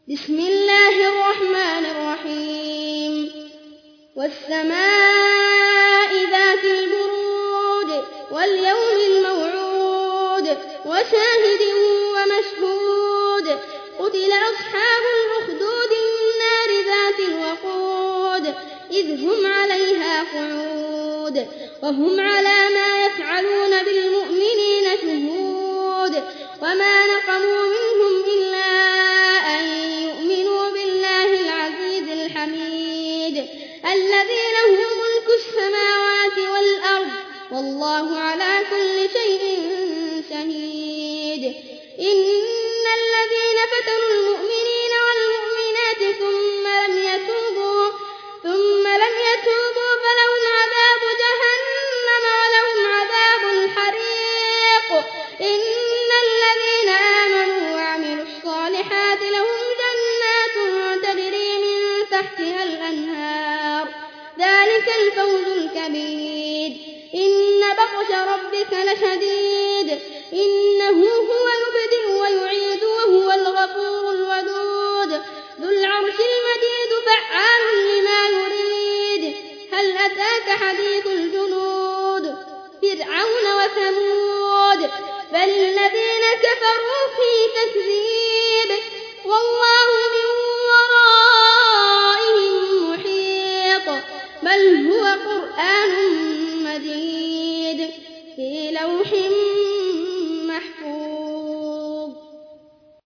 بسم الله الرحمن الرحيم والسماء ذات البروج واليوم الموعود وشاهد ومشهود قتل أصحاب الأخدود النار ذات الوقود إذ هم عليها قعود وهم على ما يفعلون بالمؤمنين شهود وما نقموا منهم إلا أن يؤمنوا بالله العزيز الحميد الذي له ملك السماوات والأرض والله على كل شيء شهيد إن الذين فتنوا المؤمنين والمؤمنات ثم لم يتوبوا فلهم عذاب جهنم ولهم عذاب الحريق إن الذين آمنوا وعملوا الصالحات لهم جنات تجري من تحتها الأنهار ذلك الفوز الكبير إن بطش ربك لشديد إنه هو يبدئ ويعيد وهو الغفور الودود ذو العرش المجيد فعال لما يريد هل أتاك حديث الجنود فرعون وثمود بل الذين كفروا في تكذيب والله